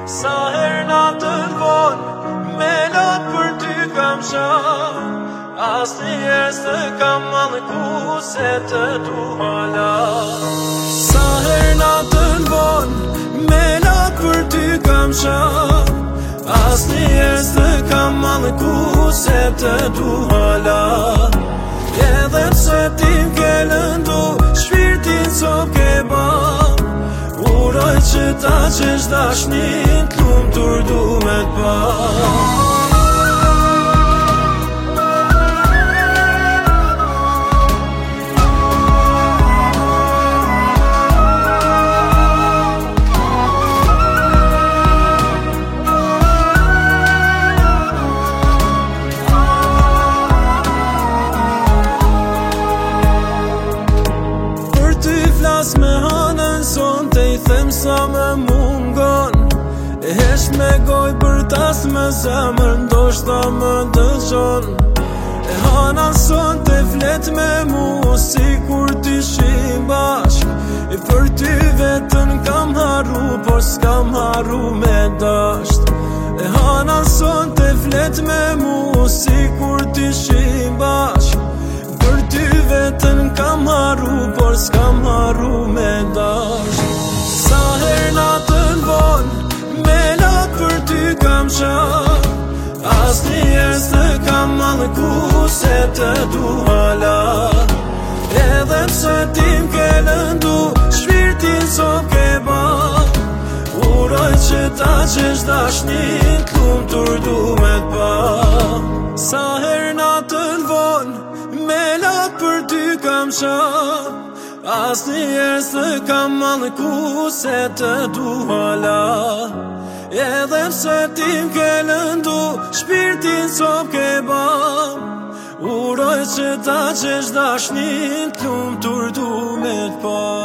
Sa her natën vonë me lot për ty kam shah, asnjëherë s'të kam mallku se të du hala. Sa her natën vonë me lot për ty kam shah, asnjëherë s'të kam mallku se të du hala. Edhe pse ti m'ke lëndu shpirtin so ke ba, uroj që ta qesh dashnin t'lumtur du me t'pa. Me hanën son te I them sa me mungon, e hesh me goj për tas me zemër, ndoshta më dëgjon. E hanan son te flet me mu si kur t'ishim bashk, e për ty vetën kam haru, por s'kam haru me dasht. E hanan son te flet me mu si kur t'ishim bashk, për ty vetën kam haru, por s'kam haru me dash. Sa her natën vonë me lot për ty kam shah, asnjëherë s'të kam mallku se të du hala. Edhe pse ti m'ke lëndu shpirtin so ke ba, uroj që ta qesh dashnin t'lumtur du me t'pa. Sa her natën vonë me lot për ty kam shah, asnjëherë s'të kam mallku se të du hala. Edhe pse ti m'ke lëndu shpirtin so ke ba, uroj që ta qesh dashnin t'lumtur du me t'pa.